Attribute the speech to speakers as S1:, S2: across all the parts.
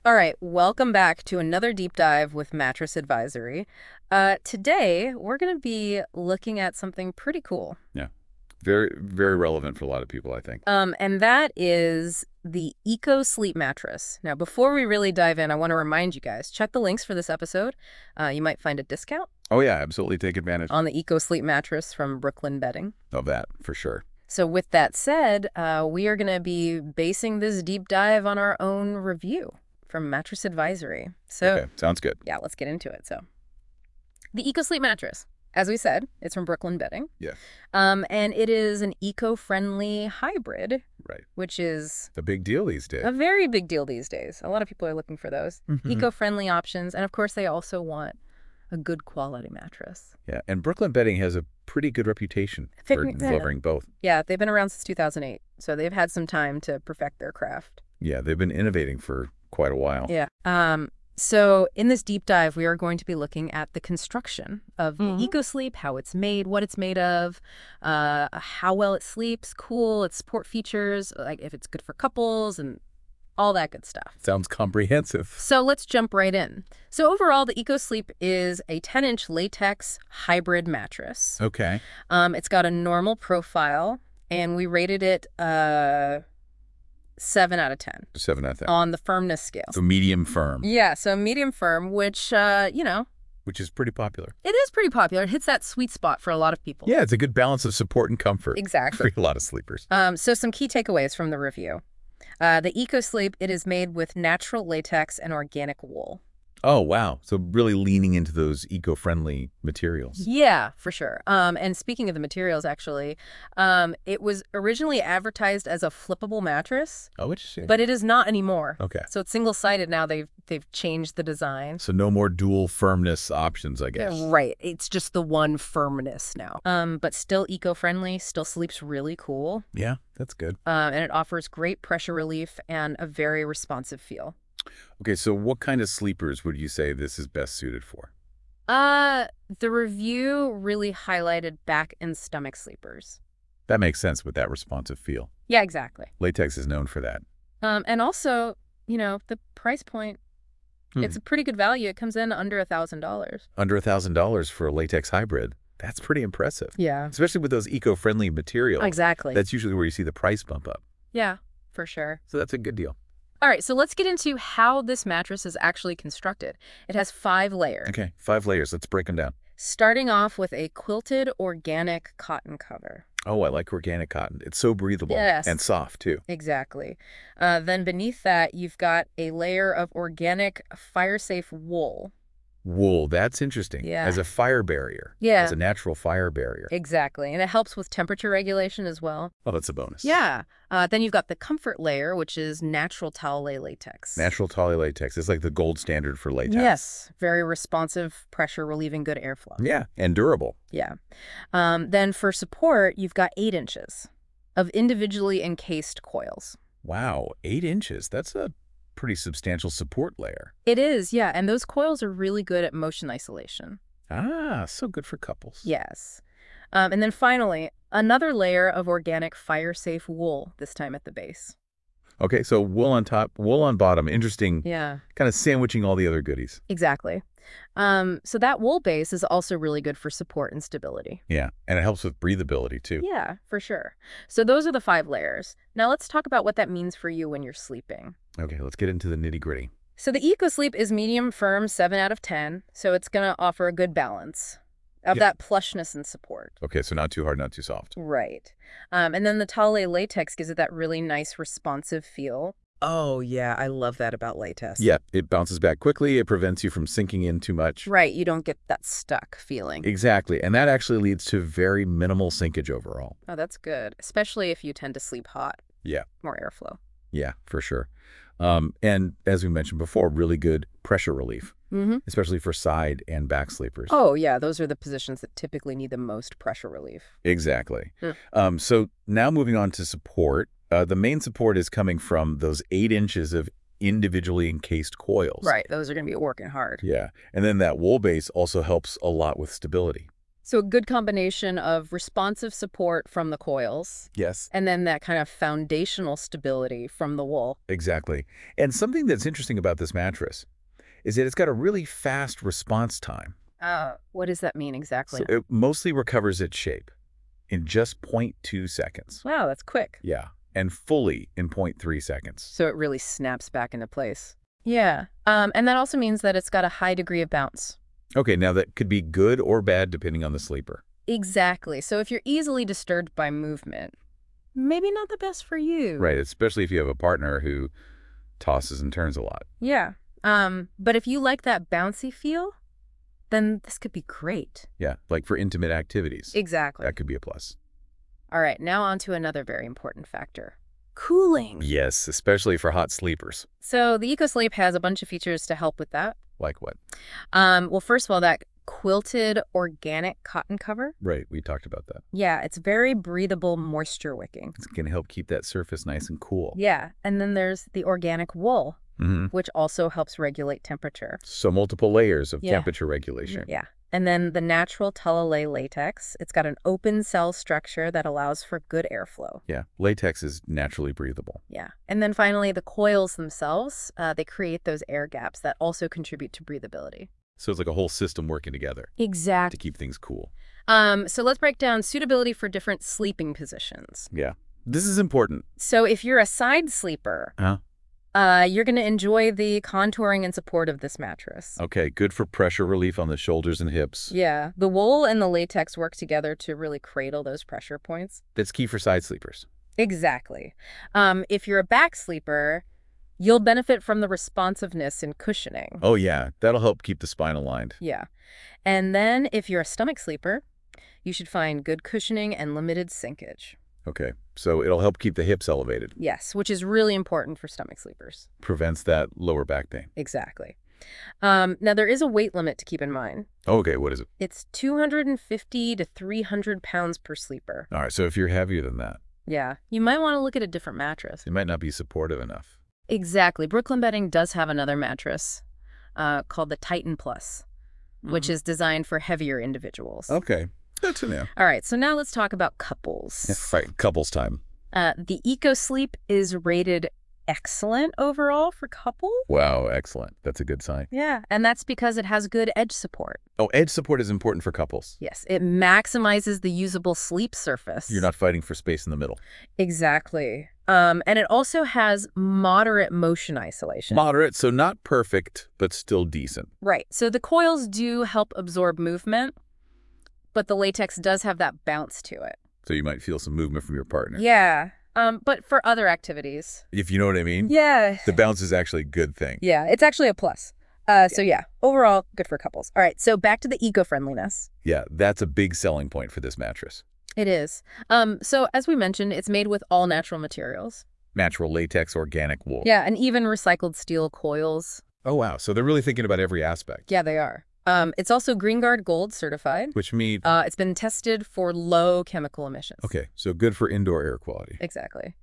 S1: All right, welcome back to another deep dive with Mattress Advisory. Today, we're going to be looking at something pretty cool.
S2: Yeah. Very, very relevant for a lot of people, I think.
S1: And that is the Eco Sleep Mattress. Now, before we really dive in, I want to remind you guys, check the links for this episode. You might find a discount
S2: Oh, yeah, absolutely take advantage
S1: on the Eco Sleep Mattress from Brooklyn Bedding.
S2: of that, for sure.
S1: So with that said, we are going to be basing this deep dive on our own review from Mattress Advisory. So
S2: Okay, sounds good.
S1: yeah, let's get into it. So the Eco Sleep Mattress, as we said, it's from Brooklyn Bedding.
S2: Yeah,
S1: And it is an eco-friendly hybrid,
S2: right.
S1: which is
S2: It's a big deal these days.
S1: a very big deal these days. A lot of people are looking for those
S2: Mhm.
S1: eco-friendly options. And of course, they also want a good quality mattress.
S2: Yeah, and Brooklyn Bedding has a pretty good reputation for
S1: Yeah.
S2: delivering both.
S1: Yeah, they've been around since 2008, so they've had some time to perfect their craft.
S2: Yeah, they've been innovating for quite a while.
S1: Yeah. So in this deep dive, we are going to be looking at the construction of the EcoSleep, how it's made, what it's made of, how well it sleeps, cool, its support features, like if it's good for couples and all that good stuff.
S2: Sounds comprehensive.
S1: So let's jump right in. So overall, the EcoSleep is a 10-inch latex hybrid mattress.
S2: Okay.
S1: It's got a normal profile, and we rated it 7 out of 10
S2: 7 out of 10.
S1: on the firmness scale.
S2: So medium firm,
S1: Yeah, so medium firm, which,
S2: which is pretty popular.
S1: it is pretty popular. It hits that sweet spot for a lot of people.
S2: Yeah, it's a good balance of support and comfort
S1: Exactly.
S2: for a lot of sleepers.
S1: So some key takeaways from the review. The EcoSleep, it is made with natural latex and organic wool.
S2: Oh, wow. So really leaning into those eco-friendly materials.
S1: Yeah, for sure. And speaking of the materials, actually, it was originally advertised as a flippable mattress,
S2: Oh, interesting.
S1: but it is not anymore.
S2: Okay.
S1: So it's single-sided now. They've changed the design.
S2: So no more dual firmness options, I guess.
S1: Right. It's just the one firmness now. But still eco-friendly, still sleeps really cool.
S2: Yeah, that's good.
S1: And it offers great pressure relief and a very responsive feel.
S2: Okay, so what kind of sleepers would you say this is best suited for?
S1: The review really highlighted back and stomach sleepers.
S2: That makes sense with that responsive feel.
S1: Yeah, exactly.
S2: Latex is known for that.
S1: And also, the price point, it's a pretty good value. It comes in under $1,000.
S2: Under $1,000 for a latex hybrid. That's pretty impressive.
S1: Yeah.
S2: Especially with those eco-friendly materials.
S1: Exactly.
S2: That's usually where you see the price bump up.
S1: Yeah, for sure.
S2: So that's a good deal.
S1: All right, so let's get into how this mattress is actually constructed. It has 5 layers.
S2: Okay, 5 layers. Let's break them down.
S1: Starting off with a quilted organic cotton cover.
S2: Oh, I like organic cotton. It's so breathable.
S1: Yes.
S2: And soft, too.
S1: Exactly. Then beneath that, you've got a layer of organic fire-safe wool.
S2: Wool, that's interesting.
S1: Yeah.
S2: As a fire barrier.
S1: Yeah.
S2: As a natural fire barrier.
S1: Exactly, and it helps with temperature regulation as well.
S2: Oh, that's a bonus.
S1: Yeah. Then you've got the comfort layer, which is natural towel latex.
S2: Natural tolly latex is like the gold standard for latex.
S1: Yes. Very responsive, pressure relieving, good airflow.
S2: Yeah, and durable.
S1: Yeah. Then for support, you've got 8 inches of individually encased coils.
S2: Wow, 8 inches. That's a pretty substantial support layer.
S1: It is, yeah, and those coils are really good at motion isolation.
S2: Ah, so good for couples.
S1: Yes. And then finally, another layer of organic fire-safe wool, this time at the base.
S2: Okay, so wool on top, wool on bottom. Interesting.
S1: Yeah,
S2: Kind of sandwiching all the other goodies.
S1: exactly. So that wool base is also really good for support and stability.
S2: Yeah, and it helps with breathability, too.
S1: Yeah, for sure. So those are the 5 layers. Now let's talk about what that means for you when you're sleeping.
S2: Okay, let's get into the nitty-gritty.
S1: So the EcoSleep is medium firm, 7 out of 10, so it's going to offer a good balance of
S2: Yeah.
S1: that plushness and support.
S2: Okay, so not too hard, not too soft.
S1: Right. And then the Tale latex gives it that really nice responsive feel.
S3: Oh, yeah, I love that about latex.
S2: Yeah, it bounces back quickly. It prevents you from sinking in too much.
S1: Right, you don't get that stuck feeling.
S2: Exactly, and that actually leads to very minimal sinkage overall.
S1: Oh, that's good, especially if you tend to sleep hot.
S2: Yeah.
S1: More airflow.
S2: Yeah, for sure. And as we mentioned before, really good pressure relief,
S1: Mm-hmm.
S2: especially for side and back sleepers.
S1: Oh, yeah, those are the positions that typically need the most pressure relief.
S2: Exactly.
S1: Hmm.
S2: So now moving on to support, the main support is coming from those 8 inches of individually encased coils.
S1: Right, those are going to be working hard.
S2: Yeah, and then that wool base also helps a lot with stability.
S1: So a good combination of responsive support from the coils
S2: Yes.
S1: and then that kind of foundational stability from the wool.
S2: Exactly. And something that's interesting about this mattress is that it's got a really fast response time.
S1: What does that mean exactly?
S2: So it mostly recovers its shape in just 0.2 seconds.
S1: Wow, that's quick.
S2: Yeah. And fully in 0.3 seconds.
S1: So it really snaps back into place. Yeah. And that also means that it's got a high degree of bounce.
S2: Okay, now that could be good or bad depending on the sleeper.
S1: Exactly. So if you're easily disturbed by movement, maybe not the best for you.
S2: Right, especially if you have a partner who tosses and turns a lot.
S1: Yeah. But if you like that bouncy feel, then this could be great.
S2: Yeah, like for intimate activities.
S1: Exactly.
S2: That could be a plus.
S1: All right, now on to another very important factor. Cooling.
S2: Yes, especially for hot sleepers.
S1: So the EcoSleep has a bunch of features to help with that.
S2: Like what?
S1: Well, first of all, that quilted organic cotton cover.
S2: Right, we talked about that.
S1: Yeah, it's very breathable, moisture wicking.
S2: It's going to help keep that surface nice and cool.
S1: Yeah, and then there's the organic wool, which also helps regulate temperature.
S2: So multiple layers of
S1: Yeah.
S2: temperature regulation.
S1: Yeah. And then the natural Tulalay latex. It's got an open cell structure that allows for good airflow.
S2: Yeah, latex is naturally breathable.
S1: Yeah. And then finally, the coils themselves, they create those air gaps that also contribute to breathability.
S2: So it's like a whole system working together to
S1: Exactly.
S2: keep things cool.
S1: So let's break down suitability for different sleeping positions.
S2: Yeah, this is important.
S1: So if you're a side sleeper, you're going to enjoy the contouring and support of this mattress.
S2: Okay, good for pressure relief on the shoulders and hips.
S1: Yeah. The wool and the latex work together to really cradle those pressure points.
S2: That's key for side sleepers.
S1: Exactly. If you're a back sleeper, you'll benefit from the responsiveness and cushioning.
S2: Oh yeah, that'll help keep the spine aligned.
S1: Yeah. And then if you're a stomach sleeper, you should find good cushioning and limited sinkage.
S2: Okay, so it'll help keep the hips elevated.
S1: Yes, which is really important for stomach sleepers.
S2: Prevents that lower back pain.
S1: Exactly. Now, there is a weight limit to keep in mind.
S2: Okay, what is it?
S1: It's 250 to 300 pounds per sleeper.
S2: All right, so if you're heavier than that,
S1: Yeah, you might want to look at a different mattress.
S2: it might not be supportive enough.
S1: Exactly. Brooklyn Bedding does have another mattress called the Titan Plus, which is designed for heavier individuals.
S2: Okay, good to know.
S1: All right, so now let's talk about couples.
S2: Right, couples time.
S1: The EcoSleep is rated excellent overall for couples.
S2: Wow, excellent. That's a good sign.
S1: Yeah, and that's because it has good edge support.
S2: Oh, edge support is important for couples.
S1: Yes, it maximizes the usable sleep surface.
S2: You're not fighting for space in the middle.
S1: Exactly. And it also has moderate motion isolation.
S2: Moderate, so not perfect, but still decent.
S1: Right. So the coils do help absorb movement, but the latex does have that bounce to it.
S2: So you might feel some movement from your partner.
S1: Yeah. But for other activities.
S2: If you know what I mean?
S1: Yeah.
S2: The bounce is actually a good thing.
S1: Yeah, it's actually a plus. So yeah, overall, good for couples. All right, so back to the eco-friendliness.
S2: Yeah, that's a big selling point for this mattress.
S1: It is. So as we mentioned, it's made with all natural materials.
S2: Natural latex, organic wool.
S1: Yeah, and even recycled steel coils.
S2: Oh, wow. So they're really thinking about every aspect.
S1: Yeah, they are. It's also GreenGuard Gold certified.
S2: Which means...
S1: It's been tested for low chemical emissions.
S2: Okay, so good for indoor air quality.
S1: Exactly.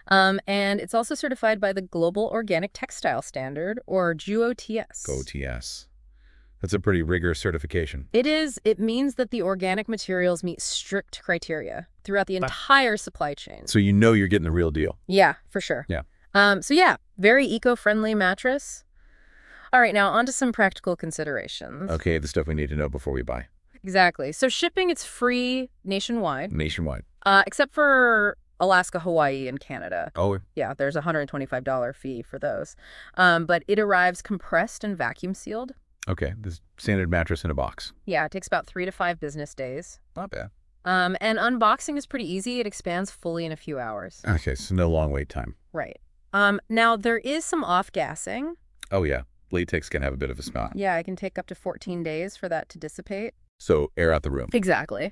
S1: And it's also certified by the Global Organic Textile Standard, or GOTS.
S2: GOTS. That's a pretty rigorous certification.
S1: It is. It means that the organic materials meet strict criteria throughout the entire supply chain.
S2: So you know you're getting the real deal.
S1: Yeah, for sure.
S2: Yeah.
S1: So yeah, very eco-friendly mattress. All right, now on to some practical considerations.
S2: Okay, the stuff we need to know before we buy.
S1: Exactly. So shipping, it's free nationwide.
S2: Nationwide.
S1: Except for Alaska, Hawaii, and Canada.
S2: Oh,
S1: Yeah, there's a $125 fee for those. But it arrives compressed and vacuum sealed.
S2: okay. This standard mattress in a box.
S1: Yeah, it takes about 3 to 5 business days.
S2: Not bad.
S1: And unboxing is pretty easy. It expands fully in a few hours.
S2: Okay, so no long wait time.
S1: Right. Now, there is some off-gassing.
S2: Oh, yeah. Latex can have a bit of a smell.
S1: Yeah, it can take up to 14 days for that to dissipate.
S2: So air out the room.
S1: Exactly.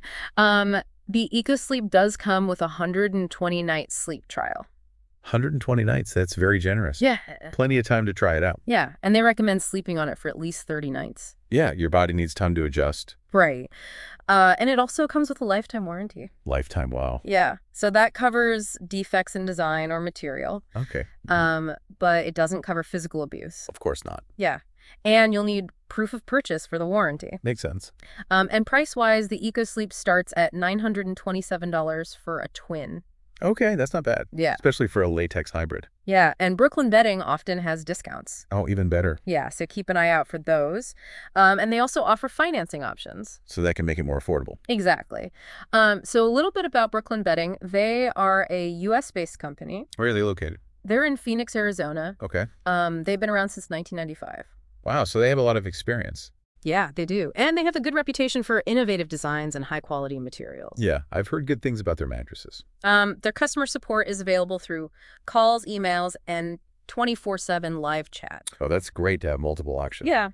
S1: The EcoSleep does come with a 120-night sleep trial.
S2: 120 nights. That's very generous.
S1: Yeah.
S2: Plenty of time to try it out.
S1: Yeah, and they recommend sleeping on it for at least 30 nights.
S2: Yeah, your body needs time to adjust.
S1: Right. And it also comes with a lifetime warranty.
S2: Lifetime, wow.
S1: Yeah, so that covers defects in design or material,
S2: Okay.
S1: but it doesn't cover physical abuse.
S2: Of course not.
S1: Yeah, And you'll need proof of purchase for the warranty.
S2: Makes sense.
S1: And price-wise, the EcoSleep starts at $927 for a twin.
S2: Okay, that's not bad.
S1: Yeah.
S2: Especially for a latex hybrid.
S1: Yeah, and Brooklyn Bedding often has discounts.
S2: Oh, even better.
S1: Yeah, so keep an eye out for those. And they also offer financing options.
S2: So that can make it more affordable.
S1: Exactly. So a little bit about Brooklyn Bedding. They are a U.S.-based company.
S2: Where are they located?
S1: They're in Phoenix, Arizona.
S2: Okay.
S1: They've been around since 1995.
S2: Wow, so they have a lot of experience.
S1: Yeah, they do. And they have a good reputation for innovative designs and high-quality materials.
S2: Yeah, I've heard good things about their mattresses.
S1: Their customer support is available through calls, emails, and 24/7 live chat.
S2: Oh, that's great to have multiple options.
S1: Yeah.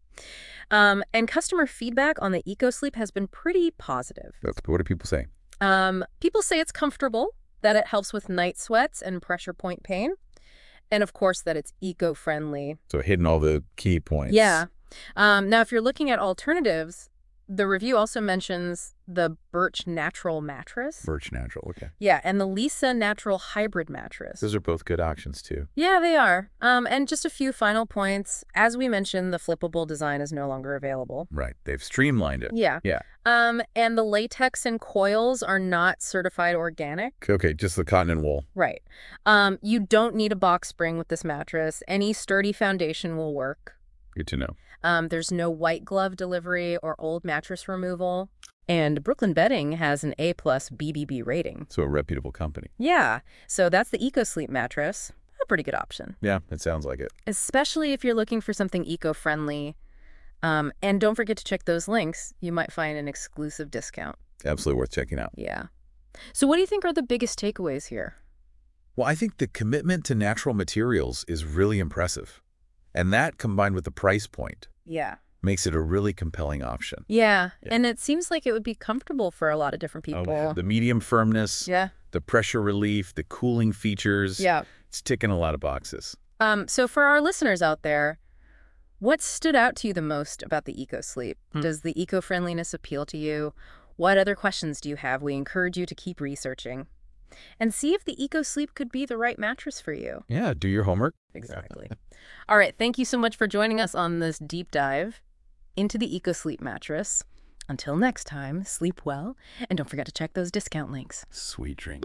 S1: And customer feedback on the EcoSleep has been pretty positive.
S2: What are people saying?
S1: People say it's comfortable, that it helps with night sweats and pressure point pain, and of course that it's eco-friendly.
S2: So hitting all the key points.
S1: Yeah. Now, if you're looking at alternatives, the review also mentions the Birch Natural mattress.
S2: Birch Natural, okay.
S1: Yeah, and the Lisa Natural Hybrid mattress.
S2: Those are both good options, too.
S1: Yeah, they are. And just a few final points. As we mentioned, the flippable design is no longer available.
S2: Right. They've streamlined it.
S1: Yeah.
S2: Yeah.
S1: And the latex and coils are not certified organic.
S2: Okay, just the cotton and wool.
S1: Right. You don't need a box spring with this mattress. Any sturdy foundation will work.
S2: Good to know.
S1: There's no white glove delivery or old mattress removal. And Brooklyn Bedding has an A+ BBB rating.
S2: So a reputable company.
S1: Yeah. So that's the EcoSleep mattress. A pretty good option.
S2: Yeah, it sounds like it.
S1: Especially if you're looking for something eco-friendly. And don't forget to check those links. You might find an exclusive discount.
S2: Absolutely worth checking out.
S1: Yeah. So what do you think are the biggest takeaways here?
S2: Well, I think the commitment to natural materials is really impressive. And that, combined with the price point,
S1: Yeah.
S2: makes it a really compelling option.
S1: Yeah. And it seems like it would be comfortable for a lot of different people.
S2: Oh, the medium firmness,
S1: Yeah.
S2: the pressure relief, the cooling features.
S1: Yeah.
S2: It's ticking a lot of boxes.
S1: So for our listeners out there, what stood out to you the most about the EcoSleep? Does the eco-friendliness appeal to you? What other questions do you have? We encourage you to keep researching and see if the EcoSleep could be the right mattress for you.
S2: Yeah, do your homework.
S1: Exactly. All right. Thank you so much for joining us on this deep dive into the EcoSleep mattress. Until next time, sleep well, and don't forget to check those discount links.
S2: Sweet dreams.